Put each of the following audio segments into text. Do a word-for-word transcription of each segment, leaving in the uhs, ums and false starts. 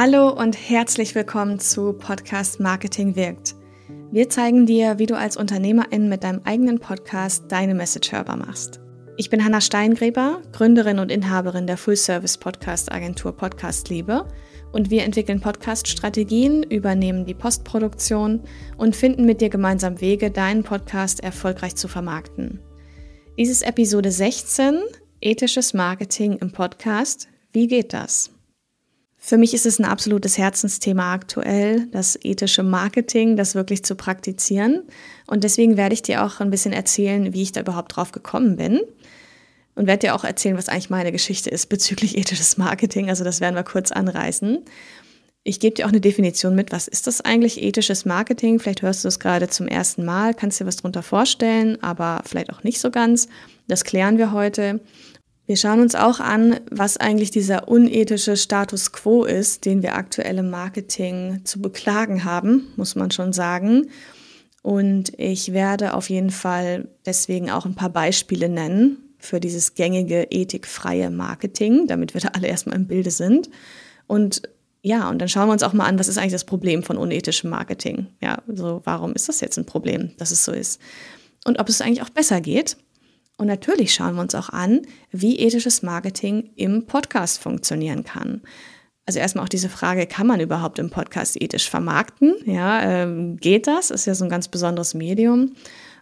Hallo und herzlich willkommen zu Podcast Marketing wirkt. Wir zeigen dir, wie du als Unternehmerin mit deinem eigenen Podcast deine Message hörbar machst. Ich bin Hanna Steingräber, Gründerin und Inhaberin der Full-Service-Podcast-Agentur Podcast Liebe und wir entwickeln Podcast-Strategien, übernehmen die Postproduktion und finden mit dir gemeinsam Wege, deinen Podcast erfolgreich zu vermarkten. Dies ist Episode sechzehn, Ethisches Marketing im Podcast. Wie geht das? Für mich ist es ein absolutes Herzensthema aktuell, das ethische Marketing, das wirklich zu praktizieren. Und deswegen werde ich dir auch ein bisschen erzählen, wie ich da überhaupt drauf gekommen bin. Und werde dir auch erzählen, was eigentlich meine Geschichte ist bezüglich ethisches Marketing. Also das werden wir kurz anreißen. Ich gebe dir auch eine Definition mit, was ist das eigentlich, ethisches Marketing? Vielleicht hörst du es gerade zum ersten Mal, kannst dir was darunter vorstellen, aber vielleicht auch nicht so ganz. Das klären wir heute. Wir schauen uns auch an, was eigentlich dieser unethische Status quo ist, den wir aktuell im Marketing zu beklagen haben, muss man schon sagen. Und ich werde auf jeden Fall deswegen auch ein paar Beispiele nennen für dieses gängige, ethikfreie Marketing, damit wir da alle erstmal im Bilde sind. Und ja, und dann schauen wir uns auch mal an, was ist eigentlich das Problem von unethischem Marketing? Ja, also warum ist das jetzt ein Problem, dass es so ist? Und ob es eigentlich auch besser geht? Und natürlich schauen wir uns auch an, wie ethisches Marketing im Podcast funktionieren kann. Also erstmal auch diese Frage, kann man überhaupt im Podcast ethisch vermarkten? Ja, ähm, geht das? Ist ja so ein ganz besonderes Medium.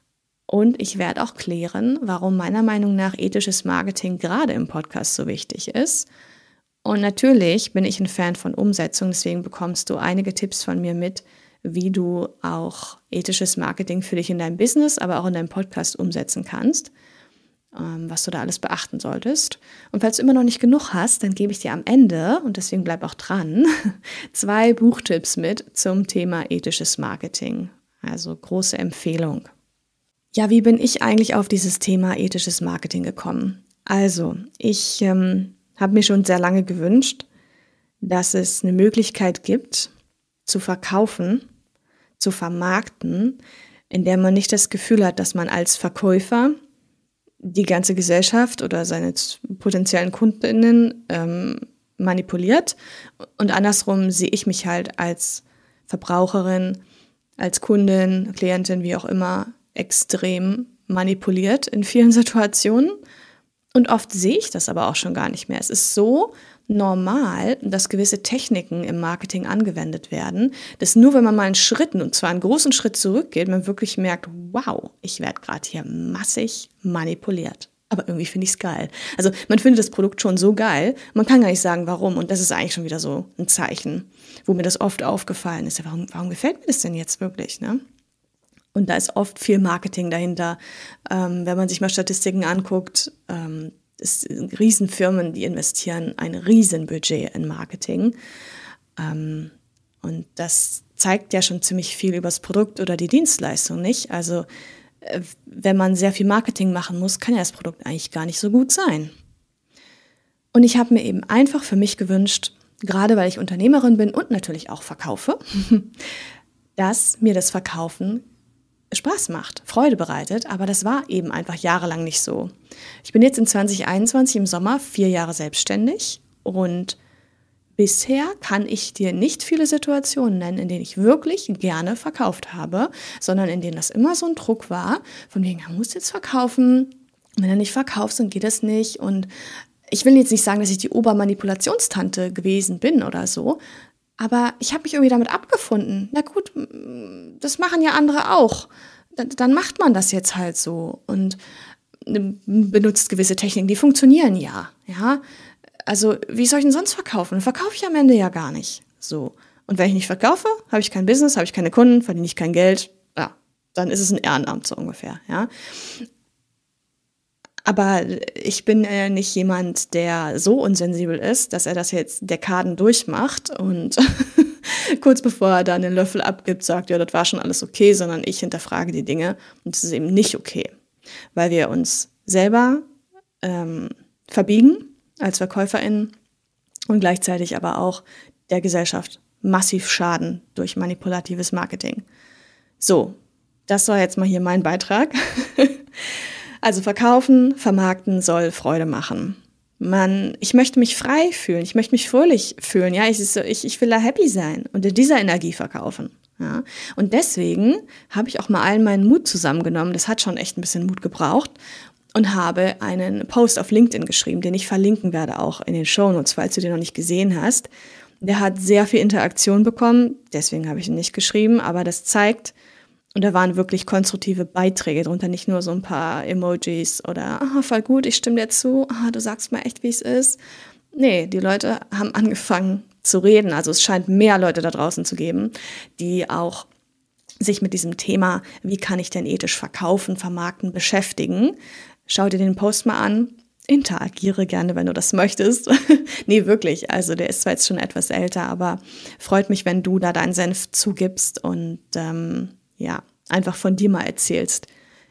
Und ich werde auch klären, warum meiner Meinung nach ethisches Marketing gerade im Podcast so wichtig ist. Und natürlich bin ich ein Fan von Umsetzung, deswegen bekommst du einige Tipps von mir mit, wie du auch ethisches Marketing für dich in deinem Business, aber auch in deinem Podcast umsetzen kannst, was du da alles beachten solltest. Und falls du immer noch nicht genug hast, dann gebe ich dir am Ende, und deswegen bleib auch dran, zwei Buchtipps mit zum Thema ethisches Marketing. Also große Empfehlung. Ja, wie bin ich eigentlich auf dieses Thema ethisches Marketing gekommen? Also, ich ähm, habe mir schon sehr lange gewünscht, dass es eine Möglichkeit gibt, zu verkaufen, zu vermarkten, in der man nicht das Gefühl hat, dass man als Verkäufer die ganze Gesellschaft oder seine potenziellen KundInnen ähm, manipuliert. Und andersrum sehe ich mich halt als Verbraucherin, als Kundin, Klientin, wie auch immer, extrem manipuliert in vielen Situationen. Und oft sehe ich das aber auch schon gar nicht mehr. Es ist so normal, dass gewisse Techniken im Marketing angewendet werden, dass nur wenn man mal einen Schritt, und zwar einen großen Schritt zurückgeht, man wirklich merkt, wow, ich werde gerade hier massig manipuliert. Aber irgendwie finde ich es geil. Also man findet das Produkt schon so geil, man kann gar nicht sagen, warum. Und das ist eigentlich schon wieder so ein Zeichen, wo mir das oft aufgefallen ist. Ja, warum, warum gefällt mir das denn jetzt wirklich, ne? Und da ist oft viel Marketing dahinter. Ähm, wenn man sich mal Statistiken anguckt, ähm, es sind Riesenfirmen, die investieren ein Riesenbudget in Marketing. Ähm, und das zeigt ja schon ziemlich viel über das Produkt oder die Dienstleistung, nicht? Also äh, wenn man sehr viel Marketing machen muss, kann ja das Produkt eigentlich gar nicht so gut sein. Und ich habe mir eben einfach für mich gewünscht, gerade weil ich Unternehmerin bin und natürlich auch verkaufe, dass mir das Verkaufen Spaß macht, Freude bereitet, aber das war eben einfach jahrelang nicht so. Ich bin jetzt in zwanzig einundzwanzig im Sommer vier Jahre selbstständig und bisher kann ich dir nicht viele Situationen nennen, in denen ich wirklich gerne verkauft habe, sondern in denen das immer so ein Druck war, von wegen, man muss jetzt verkaufen, wenn er nicht verkaufst, dann geht das nicht. Und ich will jetzt nicht sagen, dass ich die Obermanipulationstante gewesen bin oder so, aber ich habe mich irgendwie damit abgefunden. Na gut, das machen ja andere auch. Dann macht man das jetzt halt so und benutzt gewisse Techniken, die funktionieren ja. Ja? Also wie soll ich denn sonst verkaufen? Verkaufe ich am Ende ja gar nicht. So. Und wenn ich nicht verkaufe, habe ich kein Business, habe ich keine Kunden, verdiene ich kein Geld. Ja, dann ist es ein Ehrenamt so ungefähr. Ja? Aber ich bin äh, nicht jemand, der so unsensibel ist, dass er das jetzt Dekaden durchmacht und kurz bevor er dann den Löffel abgibt, sagt, ja, das war schon alles okay, sondern ich hinterfrage die Dinge und das ist eben nicht okay, weil wir uns selber ähm, verbiegen als VerkäuferInnen und gleichzeitig aber auch der Gesellschaft massiv schaden durch manipulatives Marketing. So, das war jetzt mal hier mein Beitrag. Also verkaufen, vermarkten soll Freude machen. Man, ich möchte mich frei fühlen, ich möchte mich fröhlich fühlen, ja, ich, ich, ich will da happy sein und in dieser Energie verkaufen. Ja. Und deswegen habe ich auch mal allen meinen Mut zusammengenommen, das hat schon echt ein bisschen Mut gebraucht, und habe einen Post auf LinkedIn geschrieben, den ich verlinken werde auch in den Shownotes, falls du den noch nicht gesehen hast. Der hat sehr viel Interaktion bekommen, deswegen habe ich ihn nicht geschrieben, aber das zeigt, und da waren wirklich konstruktive Beiträge drunter, nicht nur so ein paar Emojis oder, ah, voll gut, ich stimme dir zu, ah, du sagst mir echt, wie es ist. Nee, die Leute haben angefangen zu reden. Also es scheint mehr Leute da draußen zu geben, die auch sich mit diesem Thema, wie kann ich denn ethisch verkaufen, vermarkten, beschäftigen. Schau dir den Post mal an, interagiere gerne, wenn du das möchtest. Nee, wirklich, also der ist zwar jetzt schon etwas älter, aber freut mich, wenn du da deinen Senf zugibst und ähm, ja, einfach von dir mal erzählst,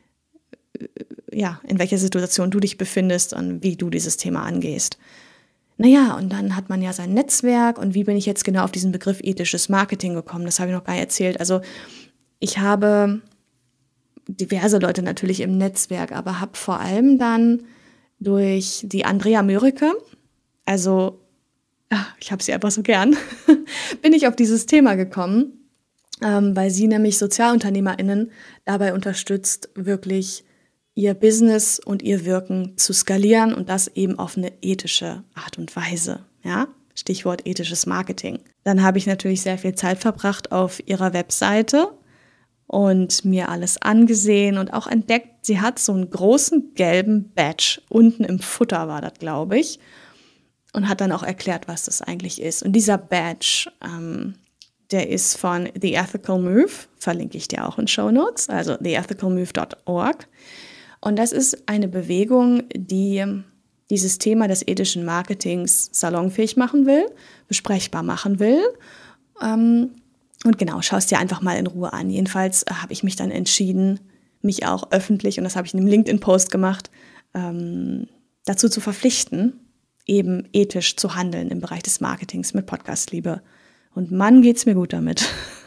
ja, in welcher Situation du dich befindest und wie du dieses Thema angehst. Naja, und dann hat man ja sein Netzwerk und wie bin ich jetzt genau auf diesen Begriff ethisches Marketing gekommen, das habe ich noch gar nicht erzählt. Also ich habe diverse Leute natürlich im Netzwerk, aber habe vor allem dann durch die Andrea Mörike, also ach, ich habe sie einfach so gern, bin ich auf dieses Thema gekommen, ähm, weil sie nämlich SozialunternehmerInnen dabei unterstützt, wirklich ihr Business und ihr Wirken zu skalieren und das eben auf eine ethische Art und Weise. Ja? Stichwort ethisches Marketing. Dann habe ich natürlich sehr viel Zeit verbracht auf ihrer Webseite und mir alles angesehen und auch entdeckt, sie hat so einen großen gelben Badge, unten im Futter war das, glaube ich, und hat dann auch erklärt, was das eigentlich ist. Und dieser Badge, ähm, der ist von The Ethical Move, verlinke ich dir auch in Shownotes, also the ethical move dot org. Und das ist eine Bewegung, die dieses Thema des ethischen Marketings salonfähig machen will, besprechbar machen will. Ähm, und genau, schau es dir einfach mal in Ruhe an. Jedenfalls äh, habe ich mich dann entschieden, mich auch öffentlich, und das habe ich in einem LinkedIn-Post gemacht, ähm, dazu zu verpflichten, eben ethisch zu handeln im Bereich des Marketings mit Podcast-Liebe. Und Mann, geht's mir gut damit.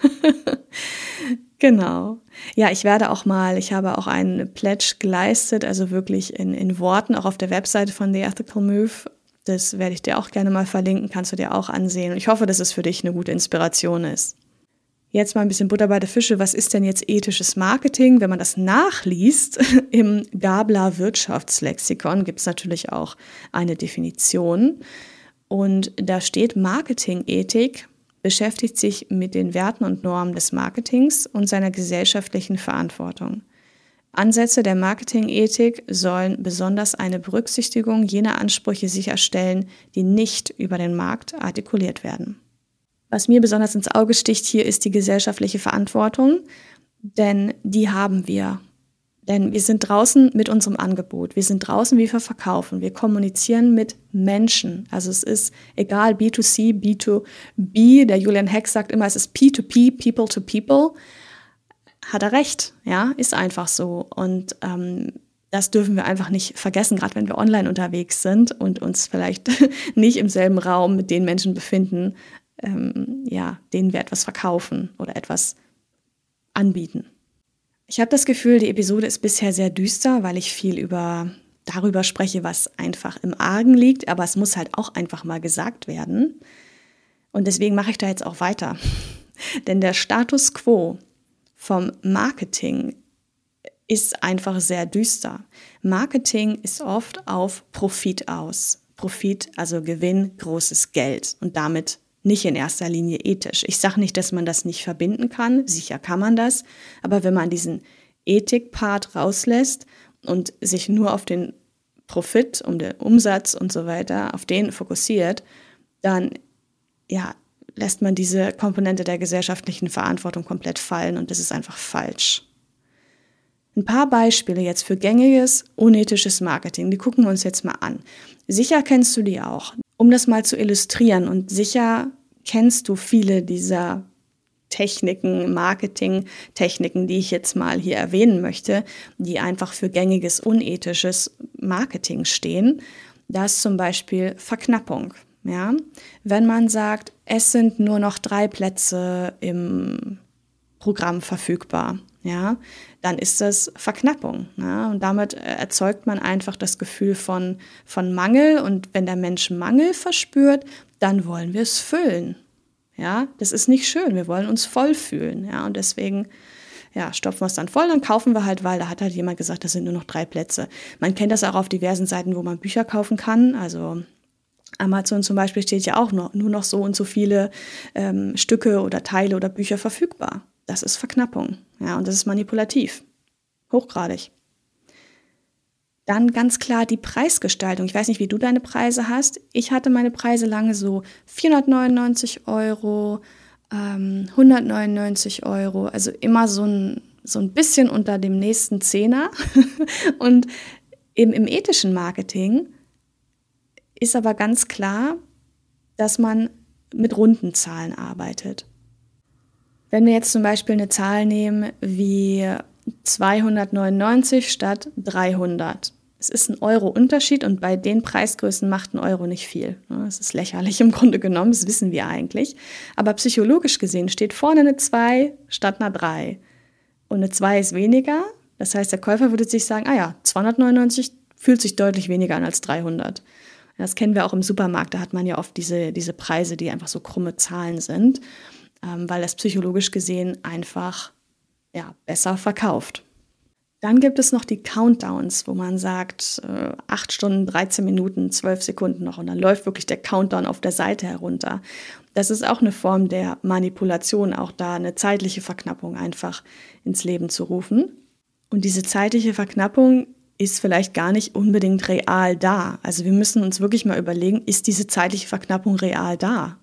Genau. Ja, ich werde auch mal, ich habe auch einen Pledge geleistet, also wirklich in, in Worten, auch auf der Webseite von The Ethical Move. Das werde ich dir auch gerne mal verlinken, kannst du dir auch ansehen. Und ich hoffe, dass es für dich eine gute Inspiration ist. Jetzt mal ein bisschen Butter bei der Fische. Was ist denn jetzt ethisches Marketing? Wenn man das nachliest, im Gabler Wirtschaftslexikon gibt es natürlich auch eine Definition. Und da steht, Marketingethik beschäftigt sich mit den Werten und Normen des Marketings und seiner gesellschaftlichen Verantwortung. Ansätze der Marketingethik sollen besonders eine Berücksichtigung jener Ansprüche sicherstellen, die nicht über den Markt artikuliert werden. Was mir besonders ins Auge sticht hier, ist die gesellschaftliche Verantwortung, denn die haben wir. Denn wir sind draußen mit unserem Angebot, wir sind draußen, wie wir verkaufen, wir kommunizieren mit Menschen. Also es ist egal, B to C, B to B, der Julian Heck sagt immer, es ist P to P, People to People. Hat er recht, ja, ist einfach so. Und ähm, das dürfen wir einfach nicht vergessen, gerade wenn wir online unterwegs sind und uns vielleicht nicht im selben Raum mit den Menschen befinden, ähm, ja, denen wir etwas verkaufen oder etwas anbieten. Ich habe das Gefühl, die Episode ist bisher sehr düster, weil ich viel über darüber spreche, was einfach im Argen liegt, aber es muss halt auch einfach mal gesagt werden. Und deswegen mache ich da jetzt auch weiter. Denn der Status quo vom Marketing ist einfach sehr düster. Marketing ist oft auf Profit aus. Profit, also Gewinn, großes Geld und damit nicht in erster Linie ethisch. Ich sage nicht, dass man das nicht verbinden kann, sicher kann man das, aber wenn man diesen Ethik-Part rauslässt und sich nur auf den Profit, um den Umsatz und so weiter, auf den fokussiert, dann ja, lässt man diese Komponente der gesellschaftlichen Verantwortung komplett fallen und das ist einfach falsch. Ein paar Beispiele jetzt für gängiges, unethisches Marketing, die gucken wir uns jetzt mal an. Sicher kennst du die auch. Um das mal zu illustrieren, und sicher kennst du viele dieser Techniken, Marketing-Techniken, die ich jetzt mal hier erwähnen möchte, die einfach für gängiges, unethisches Marketing stehen. Das ist zum Beispiel Verknappung. Ja? Wenn man sagt, es sind nur noch drei Plätze im Programm verfügbar, ja, dann ist das Verknappung. Ja? Und damit erzeugt man einfach das Gefühl von, von Mangel. Und wenn der Mensch Mangel verspürt, dann wollen wir es füllen. Ja, das ist nicht schön. Wir wollen uns voll fühlen. Ja, und deswegen ja, stopfen wir es dann voll, dann kaufen wir halt, weil da hat halt jemand gesagt, das sind nur noch drei Plätze. Man kennt das auch auf diversen Seiten, wo man Bücher kaufen kann. Also Amazon zum Beispiel steht ja auch noch, nur noch so und so viele ähm, Stücke oder Teile oder Bücher verfügbar. Das ist Verknappung, ja, und das ist manipulativ, hochgradig. Dann ganz klar die Preisgestaltung. Ich weiß nicht, wie du deine Preise hast. Ich hatte meine Preise lange so vierhundertneunundneunzig Euro, ähm, hundertneunundneunzig Euro, also immer so ein, so ein bisschen unter dem nächsten Zehner. Und eben im ethischen Marketing ist aber ganz klar, dass man mit runden Zahlen arbeitet. Wenn wir jetzt zum Beispiel eine Zahl nehmen wie zweihundertneunundneunzig statt dreihundert. Es ist ein Euro Unterschied und bei den Preisgrößen macht ein Euro nicht viel. Das ist lächerlich im Grunde genommen, das wissen wir eigentlich. Aber psychologisch gesehen steht vorne eine zwei statt einer drei. Und eine zwei ist weniger. Das heißt, der Käufer würde sich sagen, ah ja, zweihundertneunundneunzig fühlt sich deutlich weniger an als dreihundert. Das kennen wir auch im Supermarkt, da hat man ja oft diese, diese Preise, die einfach so krumme Zahlen sind, ähm, weil das psychologisch gesehen einfach ja, besser verkauft. Dann gibt es noch die Countdowns, wo man sagt, äh, acht Stunden, dreizehn Minuten, zwölf Sekunden noch und dann läuft wirklich der Countdown auf der Seite herunter. Das ist auch eine Form der Manipulation, auch da eine zeitliche Verknappung einfach ins Leben zu rufen. Und diese zeitliche Verknappung ist vielleicht gar nicht unbedingt real da. Also wir müssen uns wirklich mal überlegen, ist diese zeitliche Verknappung real da?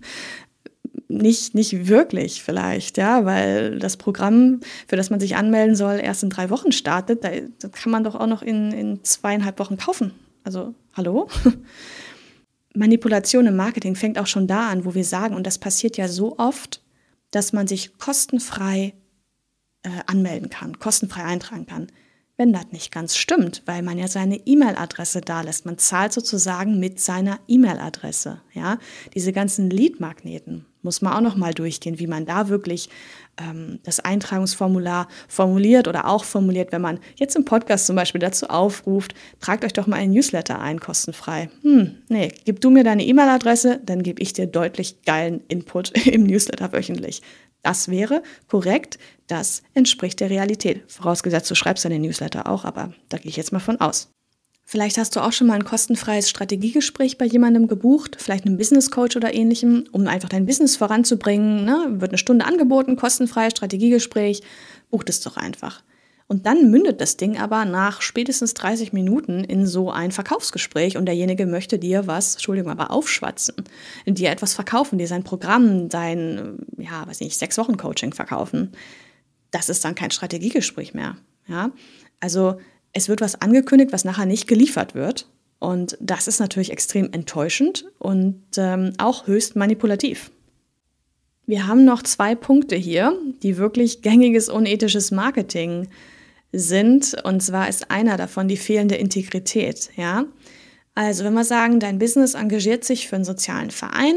Nicht, nicht wirklich vielleicht, ja, weil das Programm, für das man sich anmelden soll, erst in drei Wochen startet. Da, das kann man doch auch noch in, in zweieinhalb Wochen kaufen. Also, hallo? Manipulation im Marketing fängt auch schon da an, wo wir sagen, und das passiert ja so oft, dass man sich kostenfrei äh, anmelden kann, kostenfrei eintragen kann. Wenn das nicht ganz stimmt, weil man ja seine E-Mail-Adresse da lässt. Man zahlt sozusagen mit seiner E-Mail-Adresse. Ja? Diese ganzen Lead-Magneten muss man auch noch mal durchgehen, wie man da wirklich ähm, das Eintragungsformular formuliert oder auch formuliert, wenn man jetzt im Podcast zum Beispiel dazu aufruft, tragt euch doch mal einen Newsletter ein, kostenfrei. Hm, nee, gib du mir deine E-Mail-Adresse, dann gebe ich dir deutlich geilen Input im Newsletter wöchentlich. Das wäre korrekt, das entspricht der Realität. Vorausgesetzt, du schreibst deine Newsletter auch, aber da gehe ich jetzt mal von aus. Vielleicht hast du auch schon mal ein kostenfreies Strategiegespräch bei jemandem gebucht, vielleicht einem Business Coach oder ähnlichem, um einfach dein Business voranzubringen. Ne? Wird eine Stunde angeboten, kostenfreies Strategiegespräch, bucht es doch einfach. Und dann mündet das Ding aber nach spätestens dreißig Minuten in so ein Verkaufsgespräch und derjenige möchte dir was, Entschuldigung, aber aufschwatzen, dir etwas verkaufen, dir sein Programm, dein, ja, weiß nicht, sechs Wochen Coaching verkaufen. Das ist dann kein Strategiegespräch mehr. Ja? Also es wird was angekündigt, was nachher nicht geliefert wird und das ist natürlich extrem enttäuschend und ähm, auch höchst manipulativ. Wir haben noch zwei Punkte hier, die wirklich gängiges unethisches Marketing sind. Und zwar ist einer davon die fehlende Integrität. Ja? Also wenn wir sagen, dein Business engagiert sich für einen sozialen Verein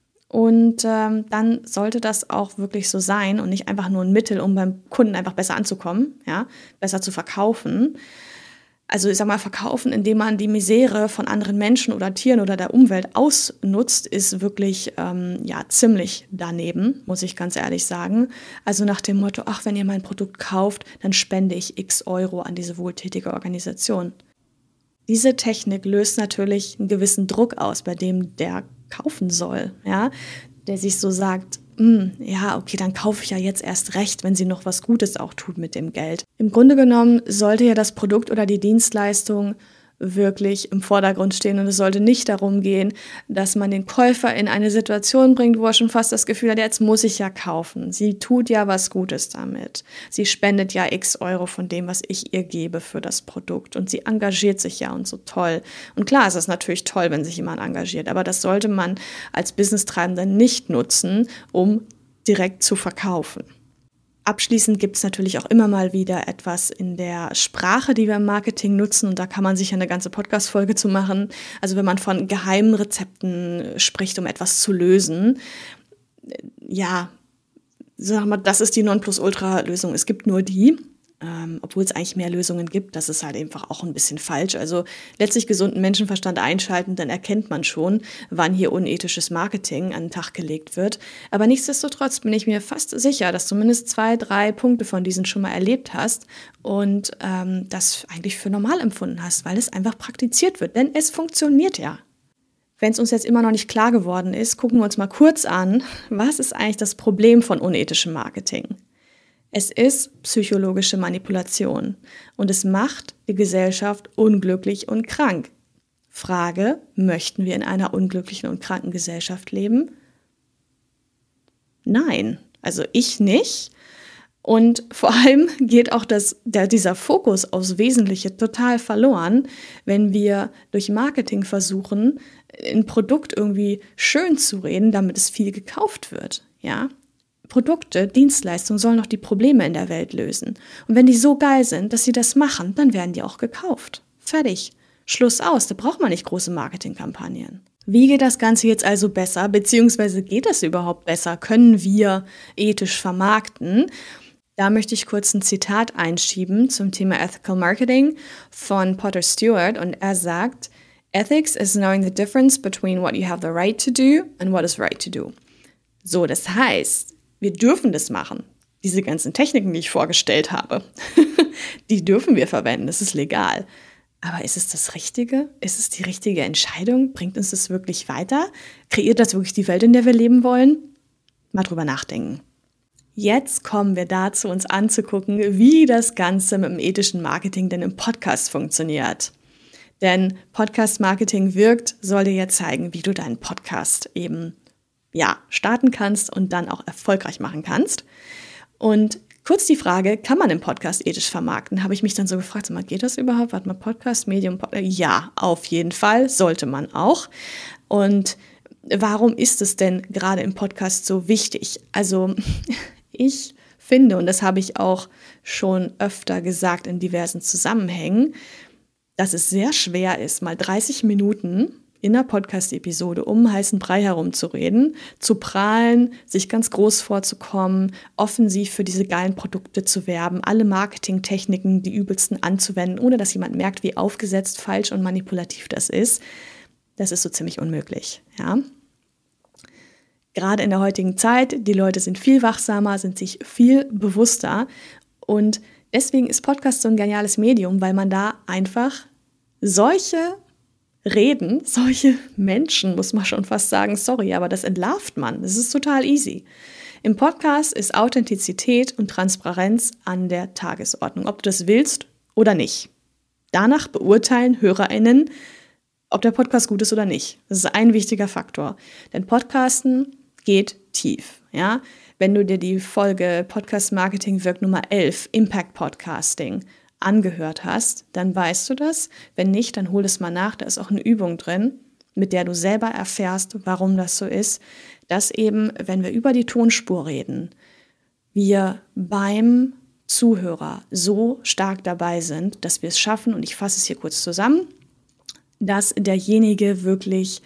und ähm, dann sollte das auch wirklich so sein und nicht einfach nur ein Mittel, um beim Kunden einfach besser anzukommen, ja? Besser zu verkaufen. Also ich sag mal, verkaufen, indem man die Misere von anderen Menschen oder Tieren oder der Umwelt ausnutzt, ist wirklich ähm, ja ziemlich daneben, muss ich ganz ehrlich sagen. Also nach dem Motto, ach, wenn ihr mein Produkt kauft, dann spende ich x Euro an diese wohltätige Organisation. Diese Technik löst natürlich einen gewissen Druck aus, bei dem der kaufen soll, ja, der sich so sagt, ja, okay, dann kaufe ich ja jetzt erst recht, wenn sie noch was Gutes auch tut mit dem Geld. Im Grunde genommen sollte ja das Produkt oder die Dienstleistung wirklich im Vordergrund stehen und es sollte nicht darum gehen, dass man den Käufer in eine Situation bringt, wo er schon fast das Gefühl hat, jetzt muss ich ja kaufen. Sie tut ja was Gutes damit. Sie spendet ja x Euro von dem, was ich ihr gebe für das Produkt und sie engagiert sich ja und so toll. Und klar, es ist natürlich toll, wenn sich jemand engagiert, aber das sollte man als Business-Treibender nicht nutzen, um direkt zu verkaufen. Abschließend gibt es natürlich auch immer mal wieder etwas in der Sprache, die wir im Marketing nutzen. Und da kann man sich eine ganze Podcast-Folge zu machen. Also wenn man von geheimen Rezepten spricht, um etwas zu lösen, ja, sag mal, das ist die Nonplusultra-Lösung, es gibt nur die. Ähm, obwohl es eigentlich mehr Lösungen gibt, das ist halt einfach auch ein bisschen falsch. Also letztlich gesunden Menschenverstand einschalten, dann erkennt man schon, wann hier unethisches Marketing an den Tag gelegt wird. Aber nichtsdestotrotz bin ich mir fast sicher, dass du zumindest zwei, drei Punkte von diesen schon mal erlebt hast und ähm, das eigentlich für normal empfunden hast, weil es einfach praktiziert wird, denn es funktioniert ja. Wenn es uns jetzt immer noch nicht klar geworden ist, gucken wir uns mal kurz an, was ist eigentlich das Problem von unethischem Marketing? Es ist psychologische Manipulation und es macht die Gesellschaft unglücklich und krank. Frage, möchten wir in einer unglücklichen und kranken Gesellschaft leben? Nein, also ich nicht. Und vor allem geht auch das, der, dieser Fokus aufs Wesentliche total verloren, wenn wir durch Marketing versuchen, ein Produkt irgendwie schön zu reden, damit es viel gekauft wird, ja? Produkte, Dienstleistungen sollen doch die Probleme in der Welt lösen. Und wenn die so geil sind, dass sie das machen, dann werden die auch gekauft. Fertig. Schluss aus. Da braucht man nicht große Marketingkampagnen. Wie geht das Ganze jetzt also besser? Beziehungsweise geht das überhaupt besser? Können wir ethisch vermarkten? Da möchte ich kurz ein Zitat einschieben zum Thema Ethical Marketing von Potter Stewart. Und er sagt, Ethics is knowing the difference between what you have the right to do and what is right to do. So, das heißt, wir dürfen das machen. Diese ganzen Techniken, die ich vorgestellt habe, die dürfen wir verwenden. Das ist legal. Aber ist es das Richtige? Ist es die richtige Entscheidung? Bringt uns das wirklich weiter? Kreiert das wirklich die Welt, in der wir leben wollen? Mal drüber nachdenken. Jetzt kommen wir dazu, uns anzugucken, wie das Ganze mit dem ethischen Marketing denn im Podcast funktioniert. Denn Podcast-Marketing wirkt, soll dir jetzt zeigen, wie du deinen Podcast eben ja, starten kannst und dann auch erfolgreich machen kannst. Und kurz die Frage, kann man im Podcast ethisch vermarkten? Habe ich mich dann so gefragt, mal, geht das überhaupt? Warte mal, Podcast, Medium, Pod- ja, auf jeden Fall, sollte man auch. Und warum ist es denn gerade im Podcast so wichtig? Also ich finde, und das habe ich auch schon öfter gesagt in diversen Zusammenhängen, dass es sehr schwer ist, mal dreißig Minuten in einer Podcast-Episode um heißen Brei herumzureden, zu prahlen, sich ganz groß vorzukommen, offensiv für diese geilen Produkte zu werben, alle Marketingtechniken, die übelsten anzuwenden, ohne dass jemand merkt, wie aufgesetzt, falsch und manipulativ das ist. Das ist so ziemlich unmöglich, ja. Gerade in der heutigen Zeit, die Leute sind viel wachsamer, sind sich viel bewusster und deswegen ist Podcast so ein geniales Medium, weil man da einfach solche Reden, solche Menschen, muss man schon fast sagen, sorry, aber das entlarvt man. Das ist total easy. Im Podcast ist Authentizität und Transparenz an der Tagesordnung, ob du das willst oder nicht. Danach beurteilen HörerInnen, ob der Podcast gut ist oder nicht. Das ist ein wichtiger Faktor. Denn Podcasten geht tief. Ja? Wenn du dir die Folge Podcast Marketing wirkt Nummer elf, Impact Podcasting, angehört hast, dann weißt du das. Wenn nicht, dann hol es mal nach. Da ist auch eine Übung drin, mit der du selber erfährst, warum das so ist, dass eben, wenn wir über die Tonspur reden, wir beim Zuhörer so stark dabei sind, dass wir es schaffen, und ich fasse es hier kurz zusammen, dass derjenige wirklich,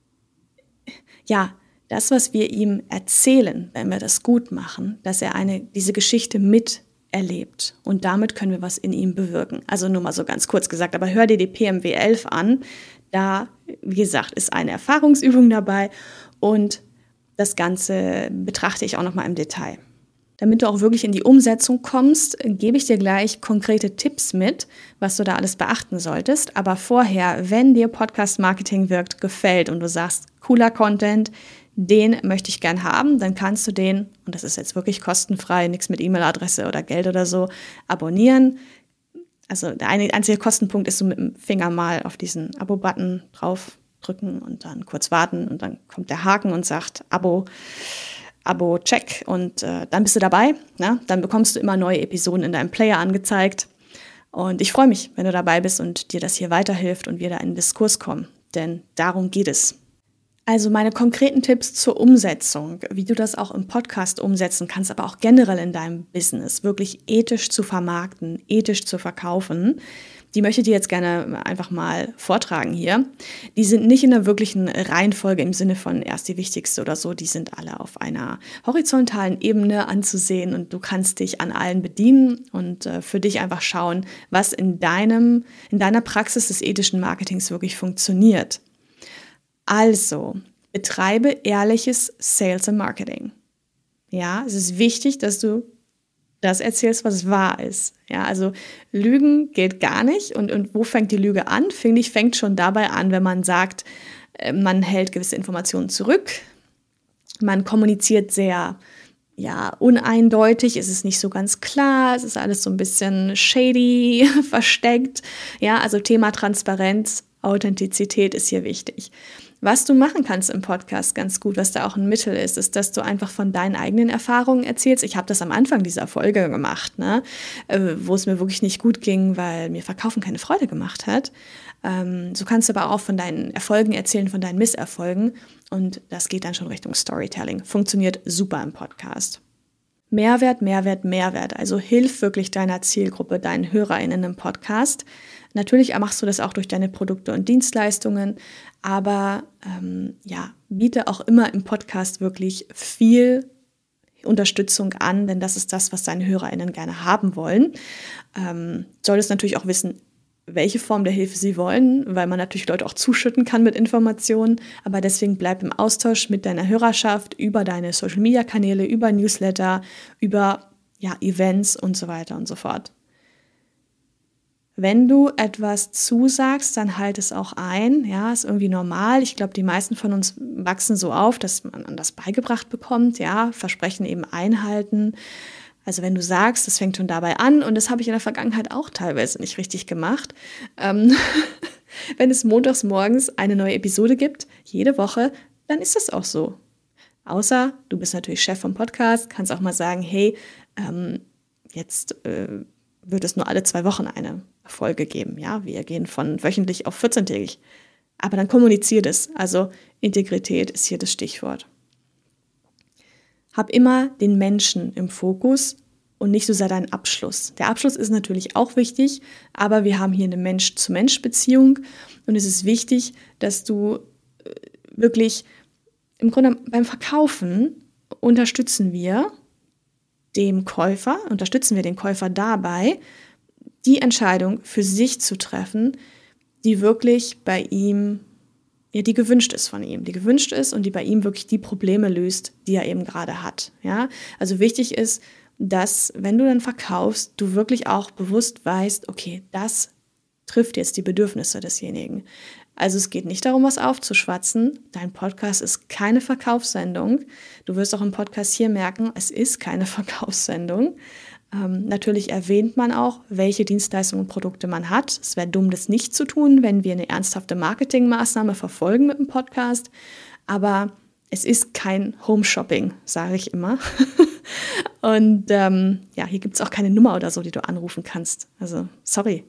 ja, das, was wir ihm erzählen, wenn wir das gut machen, dass er eine, diese Geschichte mit erlebt. Und damit können wir was in ihm bewirken. Also nur mal so ganz kurz gesagt, aber hör dir die P M W elf an. Da, wie gesagt, ist eine Erfahrungsübung dabei und das Ganze betrachte ich auch nochmal im Detail. Damit du auch wirklich in die Umsetzung kommst, gebe ich dir gleich konkrete Tipps mit, was du da alles beachten solltest. Aber vorher, wenn dir Podcast Marketing wirkt, gefällt und du sagst, cooler Content, den möchte ich gern haben, dann kannst du den, und das ist jetzt wirklich kostenfrei, nichts mit E-Mail-Adresse oder Geld oder so, abonnieren. Also der einzige Kostenpunkt ist, so mit dem Finger mal auf diesen Abo-Button draufdrücken und dann kurz warten und dann kommt der Haken und sagt Abo, Abo, check und äh, dann bist du dabei. Ne? Dann bekommst du immer neue Episoden in deinem Player angezeigt und ich freue mich, wenn du dabei bist und dir das hier weiterhilft und wir da in den Diskurs kommen, denn darum geht es. Also meine konkreten Tipps zur Umsetzung, wie du das auch im Podcast umsetzen kannst, aber auch generell in deinem Business, wirklich ethisch zu vermarkten, ethisch zu verkaufen. die möchte ich dir jetzt gerne einfach mal vortragen hier. Die sind nicht in der wirklichen Reihenfolge im Sinne von erst die wichtigste oder so. Die sind alle auf einer horizontalen Ebene anzusehen und du kannst dich an allen bedienen und äh, für dich einfach schauen, was in deinem, in deiner Praxis des ethischen Marketings wirklich funktioniert. Also, betreibe ehrliches Sales und Marketing. Ja, es ist wichtig, dass du das erzählst, was wahr ist. Ja, also Lügen geht gar nicht. Und, und wo fängt die Lüge an? Finde ich, fängt schon dabei an, wenn man sagt, man hält gewisse Informationen zurück. Man kommuniziert sehr, ja, uneindeutig. Es ist nicht so ganz klar. Es ist alles so ein bisschen shady, versteckt. Ja, also Thema Transparenz, Authentizität ist hier wichtig. Was du machen kannst im Podcast ganz gut, was da auch ein Mittel ist, ist, dass du einfach von deinen eigenen Erfahrungen erzählst. Ich habe das am Anfang dieser Folge gemacht, ne? äh, wo es mir wirklich nicht gut ging, weil mir Verkaufen keine Freude gemacht hat. Ähm, so kannst du aber auch von deinen Erfolgen erzählen, von deinen Misserfolgen. Und das geht dann schon Richtung Storytelling. Funktioniert super im Podcast. Mehrwert, Mehrwert, Mehrwert. Also hilf wirklich deiner Zielgruppe, deinen HörerInnen im Podcast. Natürlich machst du das auch durch deine Produkte und Dienstleistungen, aber ähm, ja, biete auch immer im Podcast wirklich viel Unterstützung an, denn das ist das, was deine HörerInnen gerne haben wollen. Ähm, solltest natürlich auch wissen, welche Form der Hilfe sie wollen, weil man natürlich Leute auch zuschütten kann mit Informationen, aber deswegen bleib im Austausch mit deiner Hörerschaft über deine Social-Media-Kanäle, über Newsletter, über ja, Events und so weiter und so fort. Wenn du etwas zusagst, dann halt es auch ein. Ja, ist irgendwie normal. Ich glaube, die meisten von uns wachsen so auf, dass man das beigebracht bekommt. Ja, Versprechen eben einhalten. Also wenn du sagst, das fängt schon dabei an, und das habe ich in der Vergangenheit auch teilweise nicht richtig gemacht. Ähm, wenn es montags morgens eine neue Episode gibt, jede Woche, dann ist das auch so. Außer du bist natürlich Chef vom Podcast, kannst auch mal sagen, hey, ähm, jetzt äh, wird es nur alle zwei Wochen eine Folge geben. Ja, wir gehen von wöchentlich auf vierzehntägig. Aber dann kommuniziert es. Also Integrität ist hier das Stichwort. Hab immer den Menschen im Fokus und nicht so sehr deinen Abschluss. Der Abschluss ist natürlich auch wichtig, aber wir haben hier eine Mensch-zu-Mensch-Beziehung und es ist wichtig, dass du wirklich, im Grunde beim Verkaufen unterstützen wir dem Käufer, unterstützen wir den Käufer dabei, die Entscheidung für sich zu treffen, die wirklich bei ihm, ja, die gewünscht ist von ihm, die gewünscht ist und die bei ihm wirklich die Probleme löst, die er eben gerade hat. Ja? Also wichtig ist, dass, wenn du dann verkaufst, du wirklich auch bewusst weißt, okay, das trifft jetzt die Bedürfnisse desjenigen. Also es geht nicht darum, was aufzuschwatzen. Dein Podcast ist keine Verkaufssendung. Du wirst auch im Podcast hier merken, es ist keine Verkaufssendung. Ähm, natürlich erwähnt man auch, welche Dienstleistungen und Produkte man hat. Es wäre dumm, das nicht zu tun, wenn wir eine ernsthafte Marketingmaßnahme verfolgen mit dem Podcast. Aber es ist kein Home-Shopping, sage ich immer. Und ähm, ja, hier gibt es auch keine Nummer oder so, die du anrufen kannst. Also, sorry.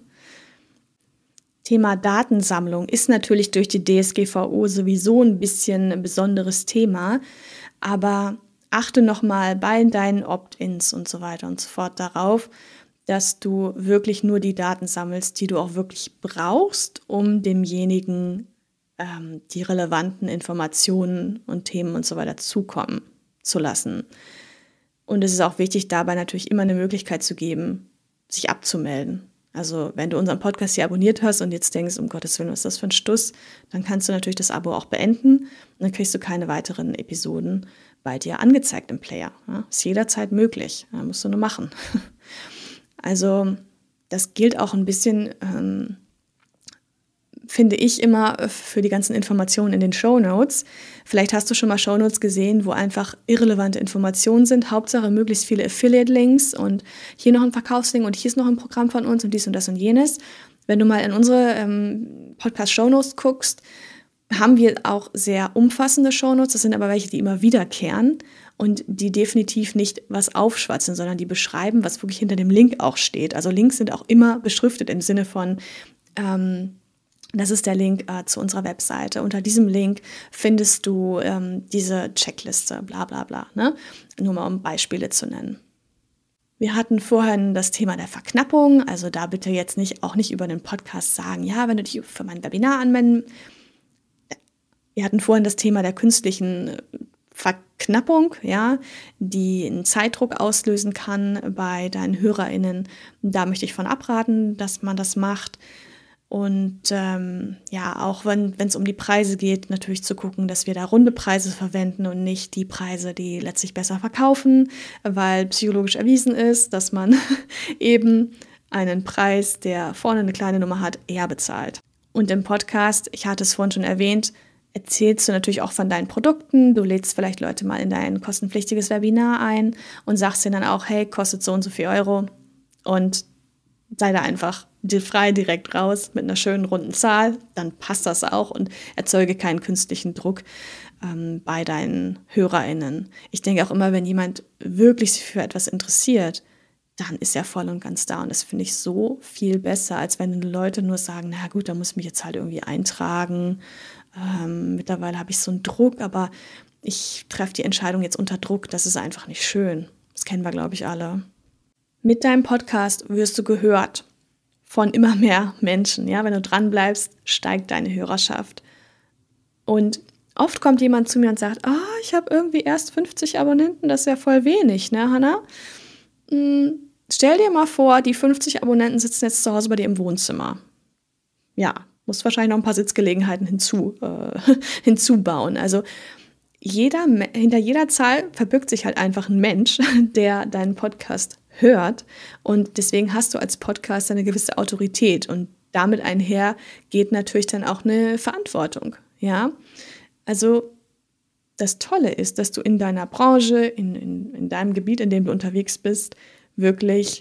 Thema Datensammlung ist natürlich durch die D S G V O sowieso ein bisschen ein besonderes Thema, aber achte nochmal bei deinen Opt-ins und so weiter und so fort darauf, dass du wirklich nur die Daten sammelst, die du auch wirklich brauchst, um demjenigen ähm, die relevanten Informationen und Themen und so weiter zukommen zu lassen. Und es ist auch wichtig, dabei natürlich immer eine Möglichkeit zu geben, sich abzumelden. Also wenn du unseren Podcast hier abonniert hast und jetzt denkst, um Gottes Willen, was ist das für ein Stuss, dann kannst du natürlich das Abo auch beenden und dann kriegst du keine weiteren Episoden bei dir angezeigt im Player. Ja, ist jederzeit möglich, ja, musst du nur machen. Also das gilt auch ein bisschen, ähm, finde ich immer, für die ganzen Informationen in den Shownotes. Vielleicht hast du schon mal Shownotes gesehen, wo einfach irrelevante Informationen sind. Hauptsache möglichst viele Affiliate-Links und hier noch ein Verkaufslink und hier ist noch ein Programm von uns und dies und das und jenes. Wenn du mal in unsere ähm, Podcast-Shownotes guckst, haben wir auch sehr umfassende Shownotes. Das sind aber welche, die immer wiederkehren und die definitiv nicht was aufschwatzen, sondern die beschreiben, was wirklich hinter dem Link auch steht. Also Links sind auch immer beschriftet im Sinne von ähm, das ist der Link äh, zu unserer Webseite. Unter diesem Link findest du ähm, diese Checkliste, bla bla bla. Ne? Nur mal um Beispiele zu nennen. Wir hatten vorhin das Thema der Verknappung, also da bitte jetzt nicht auch nicht über den Podcast sagen, ja, wenn du dich für mein Webinar anmeldest. Wir hatten vorhin das Thema der künstlichen Verknappung, ja, die einen Zeitdruck auslösen kann bei deinen HörerInnen. Da möchte ich von abraten, dass man das macht. Und ähm, ja, auch wenn es um die Preise geht, natürlich zu gucken, dass wir da runde Preise verwenden und nicht die Preise, die letztlich besser verkaufen, weil psychologisch erwiesen ist, dass man eben einen Preis, der vorne eine kleine Nummer hat, eher bezahlt. Und im Podcast, ich hatte es vorhin schon erwähnt, erzählst du natürlich auch von deinen Produkten. Du lädst vielleicht Leute mal in dein kostenpflichtiges Webinar ein und sagst ihnen dann auch, hey, kostet so und so viel Euro und sei da einfach frei direkt raus mit einer schönen runden Zahl, dann passt das auch und erzeuge keinen künstlichen Druck ähm, bei deinen HörerInnen. Ich denke auch immer, wenn jemand wirklich sich für etwas interessiert, dann ist er voll und ganz da und das finde ich so viel besser, als wenn Leute nur sagen, na gut, da muss ich mich jetzt halt irgendwie eintragen. Ähm, mittlerweile habe ich so einen Druck, aber ich treffe die Entscheidung jetzt unter Druck, das ist einfach nicht schön. Das kennen wir, glaube ich, alle. Mit deinem Podcast wirst du gehört von immer mehr Menschen. Ja? Wenn du dran bleibst, steigt deine Hörerschaft. Und oft kommt jemand zu mir und sagt, ah, ich habe irgendwie erst fünfzig Abonnenten, das ist ja voll wenig, ne, Hannah? Hm, stell dir mal vor, die fünfzig Abonnenten sitzen jetzt zu Hause bei dir im Wohnzimmer. Ja, musst wahrscheinlich noch ein paar Sitzgelegenheiten hinzu, äh, hinzubauen. Also jeder, hinter jeder Zahl verbirgt sich halt einfach ein Mensch, der deinen Podcast hört. Und deswegen hast du als Podcaster eine gewisse Autorität. Und damit einher geht natürlich dann auch eine Verantwortung. Ja, also das Tolle ist, dass du in deiner Branche, in, in, in deinem Gebiet, in dem du unterwegs bist, wirklich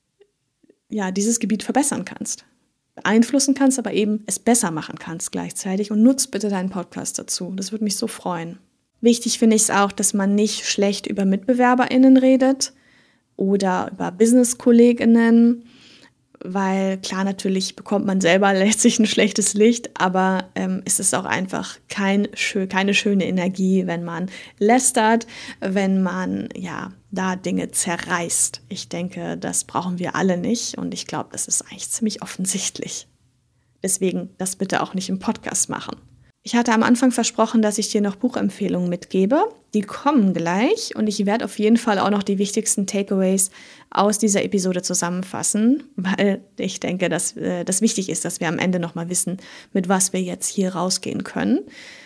ja, dieses Gebiet verbessern kannst. Beeinflussen kannst, aber eben es besser machen kannst gleichzeitig. Und nutz bitte deinen Podcast dazu. Das würde mich so freuen. Wichtig finde ich es auch, dass man nicht schlecht über MitbewerberInnen redet oder über Business-KollegInnen, weil klar, natürlich bekommt man selber letztlich ein schlechtes Licht, aber ähm, es ist auch einfach kein, keine schöne Energie, wenn man lästert, wenn man ja da Dinge zerreißt. Ich denke, das brauchen wir alle nicht und ich glaube, das ist eigentlich ziemlich offensichtlich. Deswegen das bitte auch nicht im Podcast machen. Ich hatte am Anfang versprochen, dass ich dir noch Buchempfehlungen mitgebe. Die kommen gleich und ich werde auf jeden Fall auch noch die wichtigsten Takeaways aus dieser Episode zusammenfassen, weil ich denke, dass äh, das wichtig ist, dass wir am Ende nochmal wissen, mit was wir jetzt hier rausgehen können.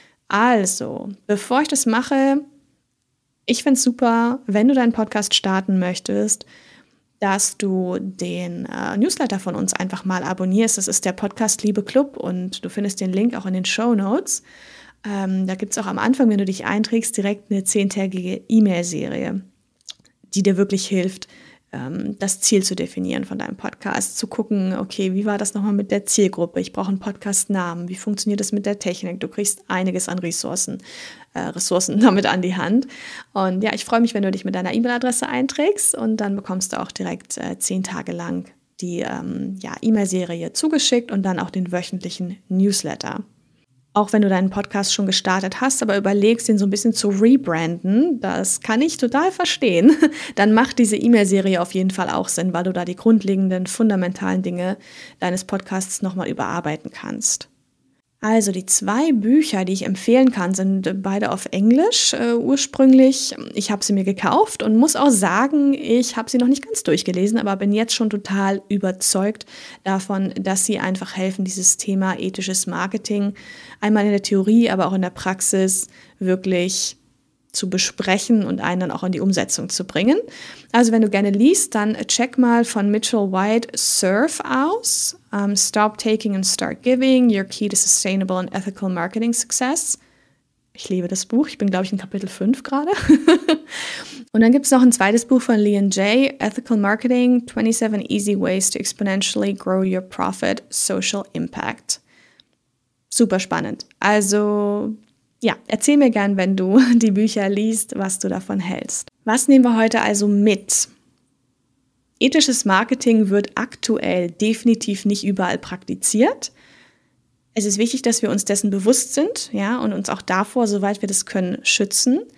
Also, bevor ich das mache, ich finde es super, wenn du deinen Podcast starten möchtest, dass du den äh, Newsletter von uns einfach mal abonnierst. Das ist der Podcast Liebe Club und du findest den Link auch in den Shownotes. Ähm, da gibt es auch am Anfang, wenn du dich einträgst, direkt eine zehntägige E-Mail-Serie, die dir wirklich hilft, ähm, das Ziel zu definieren von deinem Podcast, zu gucken, okay, wie war das nochmal mit der Zielgruppe? Ich brauche einen Podcast-Namen. Wie funktioniert das mit der Technik? Du kriegst einiges an Ressourcen, äh, Ressourcen damit an die Hand. Und ja, ich freue mich, wenn du dich mit deiner E-Mail-Adresse einträgst und dann bekommst du auch direkt äh, zehn Tage lang die ähm, ja, E-Mail-Serie zugeschickt und dann auch den wöchentlichen Newsletter. Auch wenn du deinen Podcast schon gestartet hast, aber überlegst, den so ein bisschen zu rebranden, das kann ich total verstehen, dann macht diese E-Mail-Serie auf jeden Fall auch Sinn, weil du da die grundlegenden, fundamentalen Dinge deines Podcasts nochmal überarbeiten kannst. Also die zwei Bücher, die ich empfehlen kann, sind beide auf Englisch äh, ursprünglich. Ich habe sie mir gekauft und muss auch sagen, ich habe sie noch nicht ganz durchgelesen, aber bin jetzt schon total überzeugt davon, dass sie einfach helfen, dieses Thema ethisches Marketing einmal in der Theorie, aber auch in der Praxis wirklich zu besprechen und einen dann auch in die Umsetzung zu bringen. Also wenn du gerne liest, dann check mal von Mitchell White Surf aus. Um, Stop Taking and Start Giving, Your Key to Sustainable and Ethical Marketing Success. Ich liebe das Buch. Ich bin, glaube ich, in Kapitel fünf gerade. Und dann gibt es noch ein zweites Buch von Leon J. Ethical Marketing, twenty-seven Easy Ways to Exponentially Grow Your Profit, Social Impact. Super spannend. Also ja, erzähl mir gern, wenn du die Bücher liest, was du davon hältst. Was nehmen wir heute also mit? Ethisches Marketing wird aktuell definitiv nicht überall praktiziert. Es ist wichtig, dass wir uns dessen bewusst sind, ja, und uns auch davor, soweit wir das können, schützen.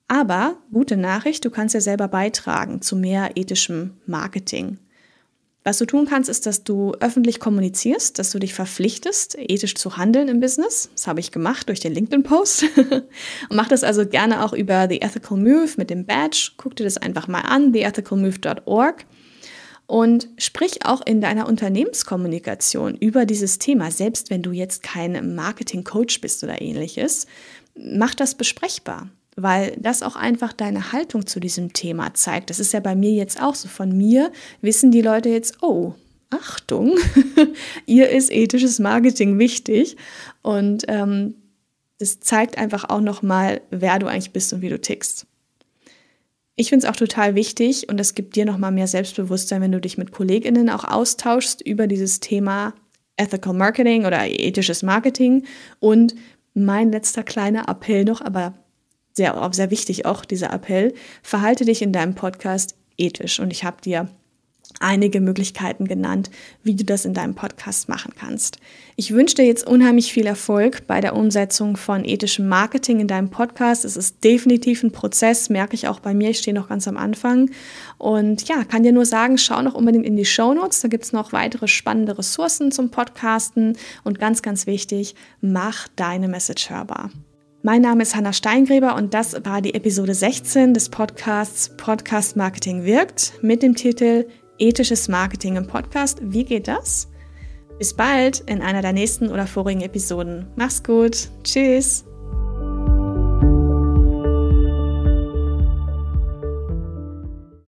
Aber, gute Nachricht, du kannst ja selber beitragen zu mehr ethischem Marketing. Was du tun kannst, ist, dass du öffentlich kommunizierst, dass du dich verpflichtest, ethisch zu handeln im Business. Das habe ich gemacht durch den LinkedIn-Post. Und mach das also gerne auch über The Ethical Move mit dem Badge. Guck dir das einfach mal an, the ethical move dot org. Und sprich auch in deiner Unternehmenskommunikation über dieses Thema, selbst wenn du jetzt kein Marketing-Coach bist oder ähnliches. Mach das besprechbar. Weil das auch einfach deine Haltung zu diesem Thema zeigt. Das ist ja bei mir jetzt auch so. Von mir wissen die Leute jetzt, oh, Achtung, ihr ist ethisches Marketing wichtig. Und ähm, das zeigt einfach auch nochmal, wer du eigentlich bist und wie du tickst. Ich finde es auch total wichtig und es gibt dir nochmal mehr Selbstbewusstsein, wenn du dich mit KollegInnen auch austauschst über dieses Thema Ethical Marketing oder ethisches Marketing. Und mein letzter kleiner Appell noch, aber Sehr, sehr wichtig auch dieser Appell, verhalte dich in deinem Podcast ethisch. Und ich habe dir einige Möglichkeiten genannt, wie du das in deinem Podcast machen kannst. Ich wünsche dir jetzt unheimlich viel Erfolg bei der Umsetzung von ethischem Marketing in deinem Podcast. Es ist definitiv ein Prozess, merke ich auch bei mir. Ich stehe noch ganz am Anfang. Und ja, kann dir nur sagen, schau noch unbedingt in die Shownotes. Da gibt es noch weitere spannende Ressourcen zum Podcasten. Und ganz, ganz wichtig, mach deine Message hörbar. Mein Name ist Hannah Steingräber und das war die Episode sechzehn des Podcasts Podcast Marketing wirkt mit dem Titel Ethisches Marketing im Podcast. Wie geht das? Bis bald in einer der nächsten oder vorigen Episoden. Mach's gut. Tschüss.